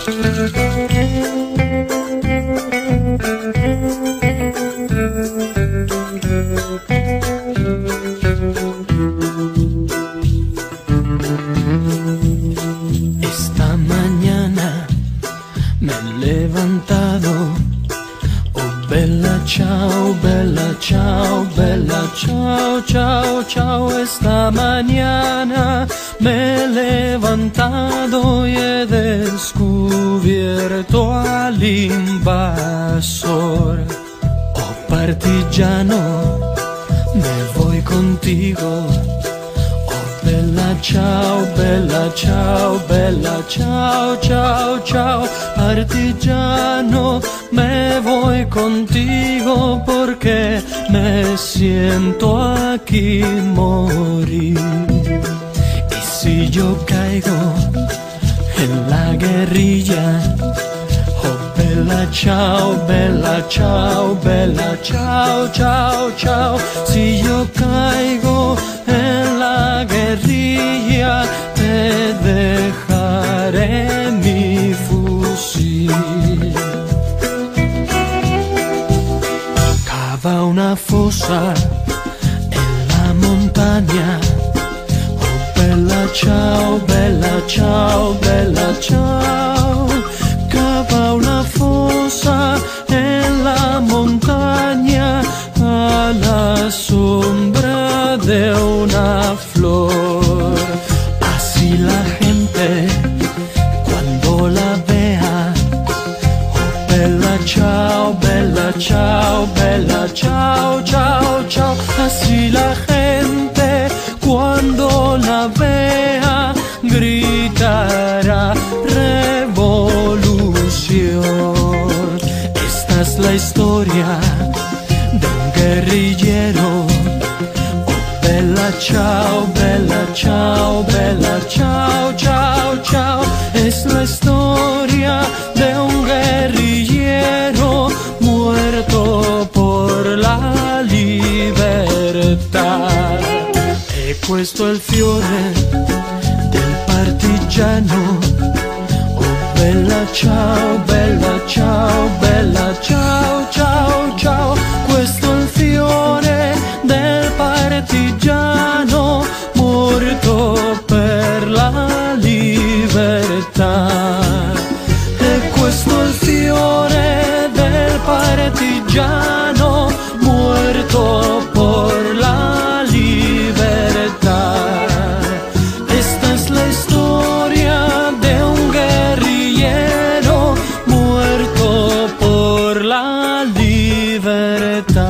Esta mañana me he levantado. Oh, bella ciao, bella ciao, bella ciao, ciao, ciao. Esta mañana me he levantado y he descubierto al invasor. Oh, partigiano, me voy contigo. Bella ciao, bella ciao, bella ciao, ciao, ciao. Partigiano, me voy contigo porque me siento aquí morir. Y si yo caigo en la guerrilla, oh bella ciao, bella ciao, bella ciao, ciao, ciao. Si yo caigo en la guerrilla, te dejaré mi fusil. Cava una fosa en la montaña. Oh bella ciao, bella ciao, bella ciao. Cava una fosa en la montaña a la sombra de una flor. Así la gente cuando la vea, oh bella ciao, bella ciao, bella ciao, ciao, ciao. Así la gente cuando la vea gritará revolución. Esta es la historia de un guerrillero. Oh bella ciao, bella ciao, bella ciao, ciao, ciao. Es la historia de un guerrillero muerto por la libertà. E questo è il fiore del partigiano. Oh bella ciao, bella ciao, bella ciao, ciao, ciao. Questo è il fiore del partigiano morto per la libertà. E questo è il fiore del partigiano muerto por la libertà. Esta es la historia de un guerrillero muerto por la libertà.